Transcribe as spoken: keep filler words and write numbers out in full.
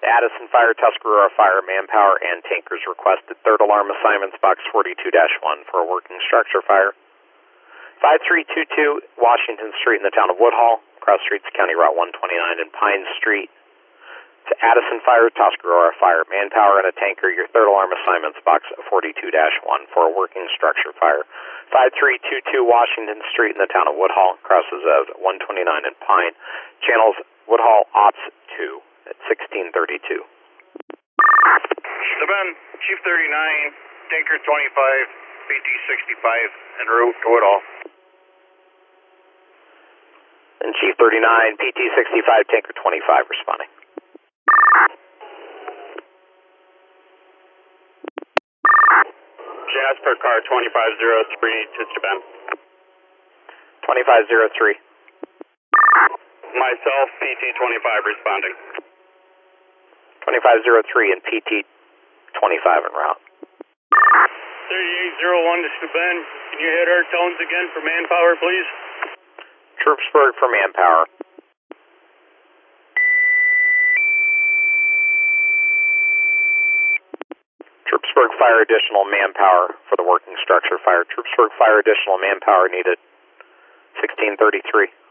Addison Fire, Tuscarora Fire, manpower and tankers requested. Third alarm assignments, box forty-two dash one for a working structure fire. five three two two Washington Street in the town of Woodhall. Cross streets County Route one twenty-nine and Pine Street. To Addison Fire, Tuscarora Fire, manpower and a tanker. Your third alarm assignments, box forty-two dash one for a working structure fire. five three two two Washington Street in the town of Woodhall. Crosses of one twenty-nine and Pine. Channels Woodhall Ops two. At sixteen thirty-two. Steven, Chief thirty-nine, Tanker twenty-five, P T sixty-five, en route to Woodhall. And Chief thirty-nine, P T sixty-five, Tanker twenty-five responding. Jasper, car twenty-five oh three to Steven. twenty-five oh three. Myself, P T twenty-five responding. twenty-five oh three and P T twenty-five en route. thirty-eight oh one to Steven. Can you hit our tones again for manpower, please? Troopsburg for manpower. Troopsburg Fire, additional manpower for the working structure fire. Troopsburg Fire, additional manpower needed. sixteen thirty-three.